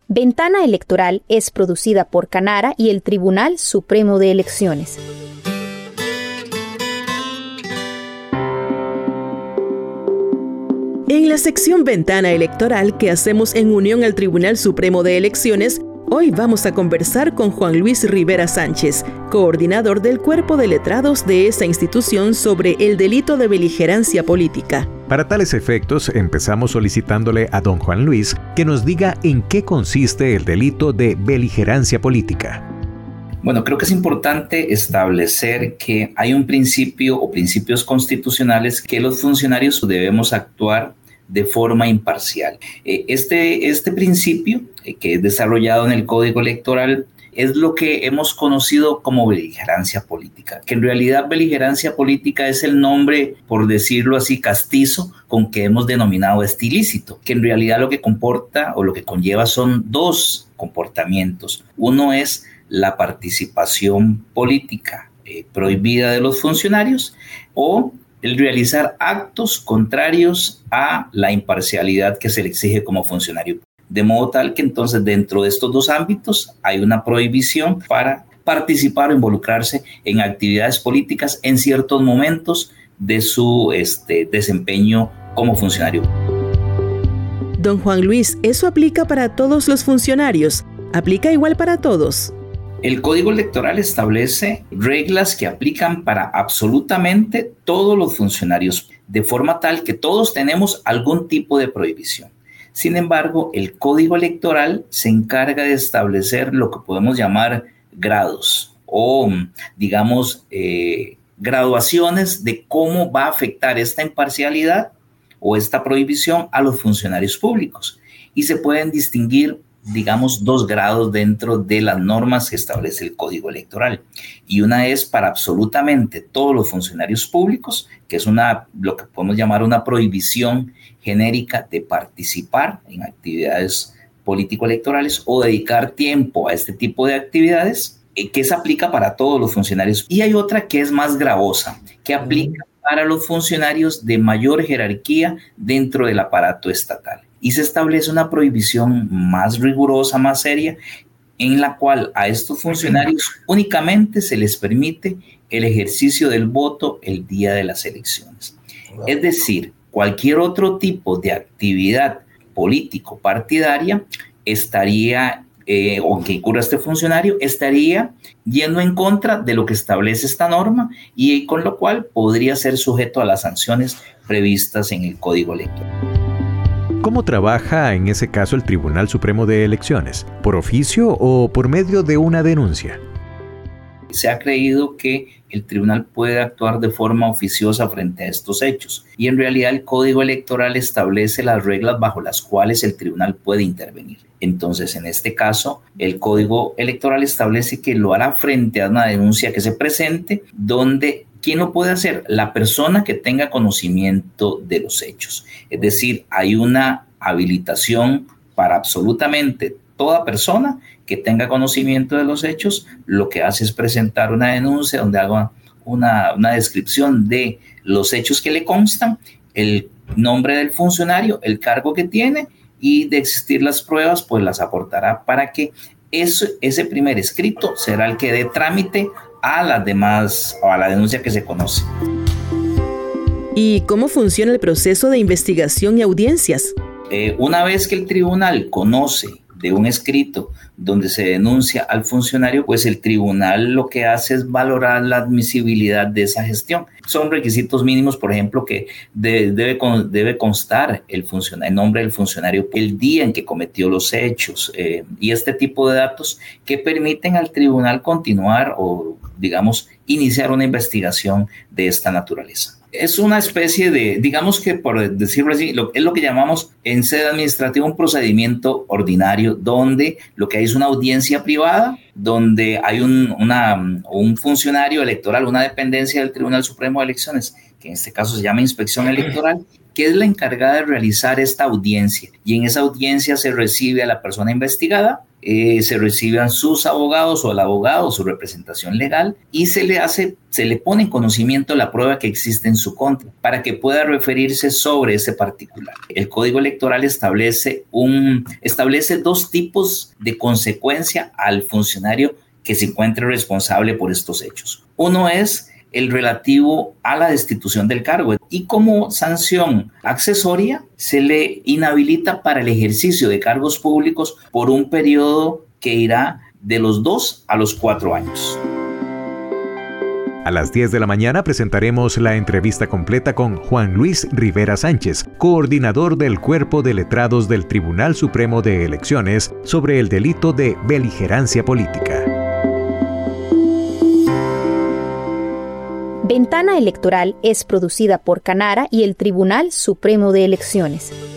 Ventana Electoral es producida por Canara y el Tribunal Supremo de Elecciones. En la sección Ventana Electoral que hacemos en unión al Tribunal Supremo de Elecciones, hoy vamos a conversar con Juan Luis Rivera Sánchez, coordinador del Cuerpo de Letrados de esa institución sobre el delito de beligerancia política. Para tales efectos, empezamos solicitándole a don Juan Luis que nos diga en qué consiste el delito de beligerancia política. Bueno, creo que es importante establecer que hay un principio o principios constitucionales que los funcionarios debemos actuar de forma imparcial. Este principio, que es desarrollado en el Código Electoral, es lo que hemos conocido como beligerancia política, que en realidad beligerancia política es el nombre, por decirlo así, castizo con que hemos denominado este ilícito, que en realidad lo que comporta o lo que conlleva son dos comportamientos. Uno es la participación política prohibida de los funcionarios o el realizar actos contrarios a la imparcialidad que se le exige como funcionario. De modo tal que entonces dentro de estos dos ámbitos hay una prohibición para participar o involucrarse en actividades políticas en ciertos momentos de su desempeño como funcionario. Don Juan Luis, ¿eso aplica para todos los funcionarios? ¿Aplica igual para todos? El Código Electoral establece reglas que aplican para absolutamente todos los funcionarios, de forma tal que todos tenemos algún tipo de prohibición. Sin embargo, el Código Electoral se encarga de establecer lo que podemos llamar grados o, digamos, graduaciones de cómo va a afectar esta imparcialidad o esta prohibición a los funcionarios públicos. Y se pueden distinguir, digamos, dos grados dentro de las normas que establece el Código Electoral. Y una es para absolutamente todos los funcionarios públicos, que es lo que podemos llamar una prohibición genérica de participar en actividades político-electorales o dedicar tiempo a este tipo de actividades, que se aplica para todos los funcionarios. Y hay otra que es más gravosa, que aplica para los funcionarios de mayor jerarquía dentro del aparato estatal. Y se establece una prohibición más rigurosa, más seria, en la cual a estos funcionarios únicamente se les permite el ejercicio del voto el día de las elecciones. Es decir, cualquier otro tipo de actividad político-partidaria estaría, o que incurra este funcionario, estaría yendo en contra de lo que establece esta norma y con lo cual podría ser sujeto a las sanciones previstas en el Código Electoral. ¿Cómo trabaja en ese caso el Tribunal Supremo de Elecciones? ¿Por oficio o por medio de una denuncia? Se ha creído que el tribunal puede actuar de forma oficiosa frente a estos hechos y en realidad el Código Electoral establece las reglas bajo las cuales el tribunal puede intervenir. Entonces, en este caso, el Código Electoral establece que lo hará frente a una denuncia que se presente, donde ¿quién lo puede hacer? La persona que tenga conocimiento de los hechos. Es decir, hay una habilitación para absolutamente toda persona que tenga conocimiento de los hechos. Lo que hace es presentar una denuncia donde haga una descripción de los hechos que le constan, el nombre del funcionario, el cargo que tiene y de existir las pruebas, pues las aportará para que ese primer escrito será el que dé trámite a las demás o a la denuncia que se conoce. ¿Y cómo funciona el proceso de investigación y audiencias? Una vez que el tribunal conoce de un escrito donde se denuncia al funcionario, pues el tribunal lo que hace es valorar la admisibilidad de esa gestión. Son requisitos mínimos, por ejemplo, que debe constar el nombre del funcionario, el día en que cometió los hechos y este tipo de datos que permiten al tribunal continuar o, digamos, iniciar una investigación de esta naturaleza. Es una especie de, digamos que por decirlo así, es lo que llamamos en sede administrativa un procedimiento ordinario, donde lo que hay es una audiencia privada, donde hay un funcionario electoral, una dependencia del Tribunal Supremo de Elecciones, que en este caso se llama Inspección Electoral, que es la encargada de realizar esta audiencia. Y en esa audiencia se recibe a la persona investigada, se reciben sus abogados o el abogado o su representación legal y se le pone en conocimiento la prueba que existe en su contra para que pueda referirse sobre ese particular. El Código Electoral establece dos tipos de consecuencia al funcionario que se encuentre responsable por estos hechos. Uno es el relativo a la destitución del cargo y como sanción accesoria se le inhabilita para el ejercicio de cargos públicos por un periodo que irá de los 2 a los 4 años. A las 10 de la mañana presentaremos la entrevista completa con Juan Luis Rivera Sánchez, coordinador del Cuerpo de Letrados del Tribunal Supremo de Elecciones, sobre el delito de beligerancia política. Ventana Electoral es producida por Canara y el Tribunal Supremo de Elecciones.